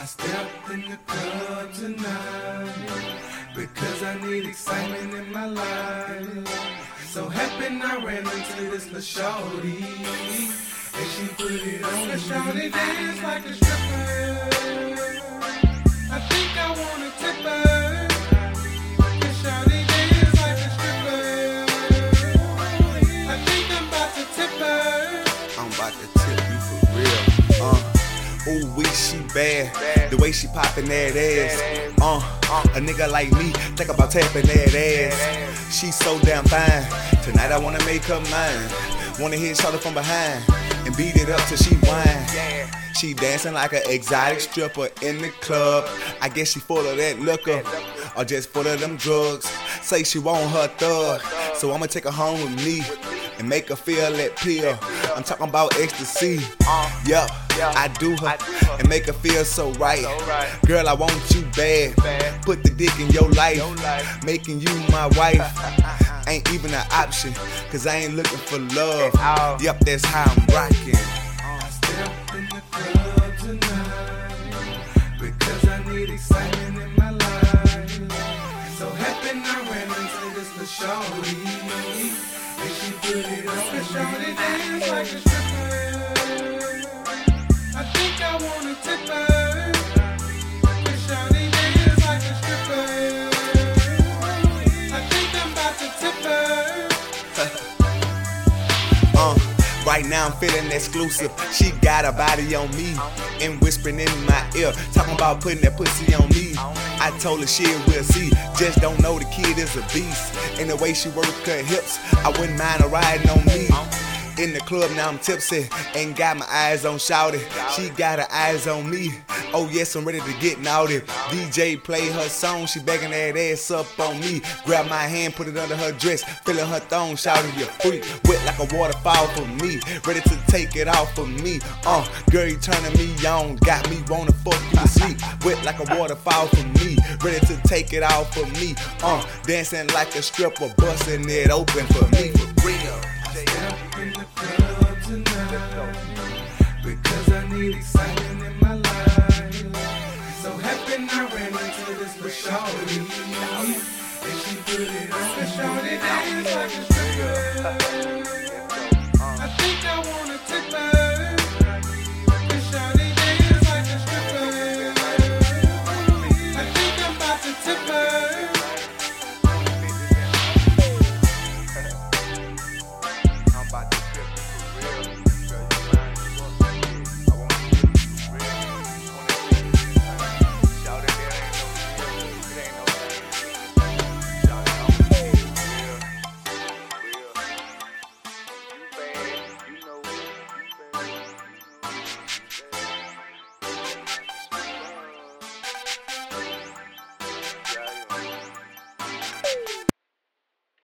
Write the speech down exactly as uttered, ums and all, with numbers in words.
I stepped in the club tonight because I need excitement in my life. So happen I ran into this little shorty, and she put it on. The shorty dance like a stripper. I think I wanna tip her. The shorty dance like a stripper. I think I'm about to tip her. I'm about to tip you for real. Uh. Ooh, wee, she bad. The way she poppin' that ass. Uh, a nigga like me think about tapping that ass. She so damn fine. Tonight I wanna make her mine. Wanna hit shorty from behind and beat it up till she whine. She dancing like an exotic stripper in the club. I guess she full of that liquor or just full of them drugs. Say she want her thug, so I'ma take her home with me and make her feel that pill. I'm talking about ecstasy. Yup, I do her and make her feel so right. Girl, I want you bad. Put the dick in your life, making you my wife. Ain't even an option, cause I ain't looking for love. Yup, that's how I'm rocking. I stepped in the club tonight because I need excitement in my life. So happen I ran into this little shorty, and she put it on. The shorty dance like a stripper. I think I wanna tip her. The shorty dance like a stripper. I think I'm about to tip her. uh, right now I'm feeling exclusive. She got a body on me and whispering in my ear, talking about putting that pussy on me. I told her shit, we'll see. Just don't know the kid is a beast. And the way she work her hips, I wouldn't mind her riding on me. In the club now I'm tipsy, ain't got my eyes on shawty. She got her eyes on me. Oh yes, I'm ready to get naughty. D J play her song, she begging that ass up on me. Grab my hand, put it under her dress, feeling her thong, shouting you freak. Wet like a waterfall for me, ready to take it off for me. Uh, girl, you turning me on, got me wanna fuck you to sleep. Wet like a waterfall for me, ready to take it off for me. Uh, dancing like a stripper, busting it open for me for real. I stepped in the club tonight because I need excitement